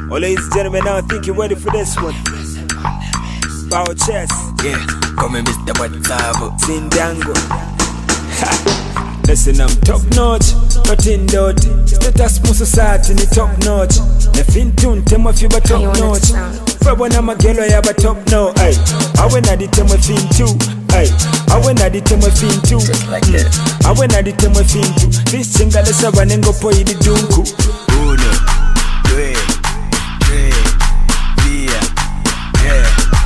Oh, ladies and gentlemen, now I think you're ready for this one. Power chest. Yeah, come and Mr. Watabo. Zindango. Listen, I'm top notch, not in dot. Status mo society ni top notch. The fin tune, tema fiba top notch. Fabo na magelo ya ba top no. Ay, awe na di tema fin too. Ay, awe na di tema fin too. Just like that. Awe na di tema fin too. This chinga lesa banengo po idi dunku. Uno, due, tre, via. Yeah,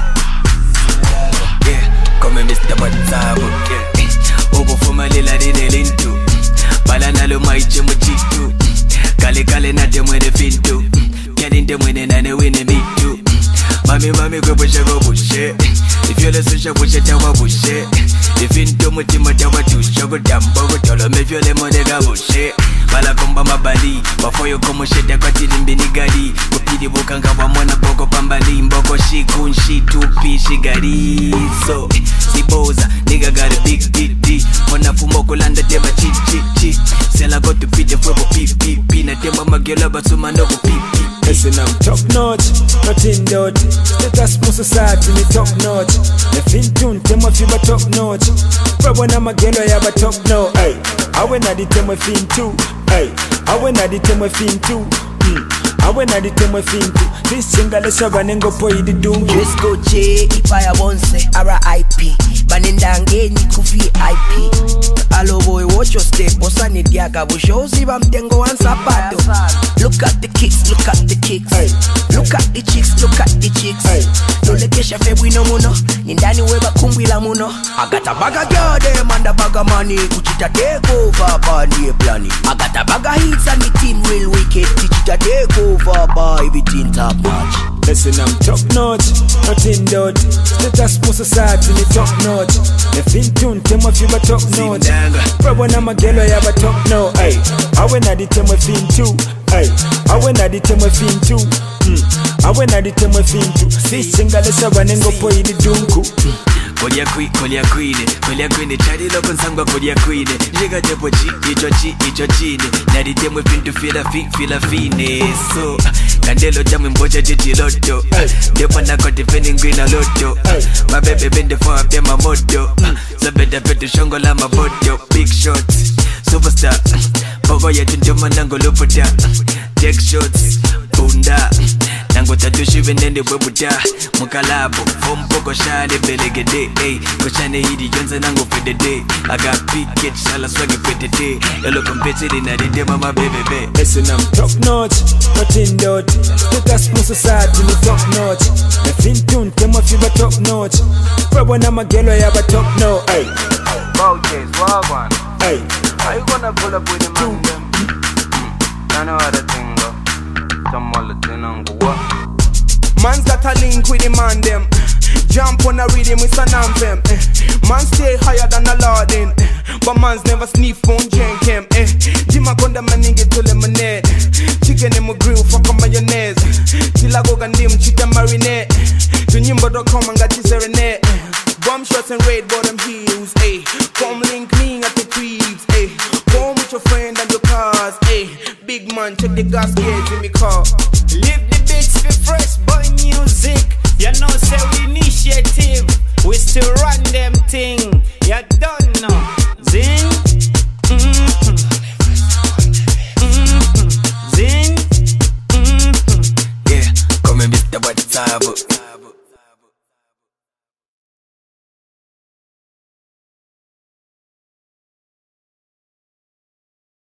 yeah. Come and Mr. Watabo. Yeah. Fuma lila dine lintu Bala nalo maiche mchitu Kale kale na temwene fintu Kali temwene nane wine mitu Mami kwe bushe go bushe Ifyole susha bushe tawa bushe Ifintu mutima tawa tusha Kudambo kutolo mefyole monega bushe Bala komba mabali Wafoyo komo shete kwa tilimbini gari Kupidi bukanga wa mwana boko pambali Mboko shiku nshitu pishi gari So, siboza, nigga got a big D Wana fumoko landa tema chi Sela go to pide fuego pi Na tema magyola basuma ndogo pi. Listen, I'm top notch, not in dot. Status mo society ni top notch. The fin tune, tema fiba top notch. Fabo na magelo ya ba top no. Ay, awe na di tema fin too. Ay, awe na di tema fin too. Awe na di tema fin too. This chinga lesa banengo po idi dungu. Let's go J, Ipaya Bonse, R.I.P. Banindange ni ku VIP. Hello boy, watch your step. Bossa ni diaga bo shows iba mtengo wan sapato. Look at the kicks, look at the kicks. Ay. Look at the chicks, look at the chicks. Ay. No lekesha febwi no muno. Nindani weba kumbila muno. I got a bag of girl them and a bag of money. Kuchita take over bani e plani. I got a bag of hits and the team real wicked. Kuchita take over by everything top notch. Listen, I'm top notch, not in dot. Status mo society ni top notch. The fin tune, tema fiba top notch. Fabo na magelo ya ba top no. Ay, awe na di tema fin too. Ay, awe na di tema fin too. Awe na di tema fin too. This chinga lesa banengo po idi dunku. Kolia queen, chadi loko nsangwa kolia queen. Jiga jepo icho chini. Nadi temwe fintu fila fine. So, kandelo jamu mboja jiti loto. Depo na kote feni ngwina loto. My baby bende for up my moto. So better petu shongo la maboto. Big shots, superstar. Bogo yetu njoma nango luputa. Take shots, bunda. Nango tatu shive nende webuta. Mukalabo, fompoko shade belegede. Koshane hidi yonza nango fedede. I got big kids, shala swagi petete. Yellow competitive na dide mama baby. Listen, I'm top notch, not in dot. Status mo society ni top notch. The fin tune, tema fiba top notch. Fabo na magelo ya ba top no. Ay, Bow Jays, wagwan. ay, How you gonna pull up with the man them? I know how the thing go. Some other thing and go what? Man's got a link with the man them. Jump on a rhythm with an anthem. Man stay higher than a Aladdin. But man's never sniff on drink him. Jima konda maningi to lemonade. Chicken in my grill, fuck on mayonnaise. Till I go gandim, chicken marinade. To nyimbo.com and got you serenade. Bomb shots and red bottom heels, Come link me at the creeps, Come with your friend and your cars, Big man, check the gas gauge in me car. Live the beats for fresh boy music. You know say we initiative. We still run them thing. You don't know. Zing. Zing. Yeah, come and Mr. Watabo.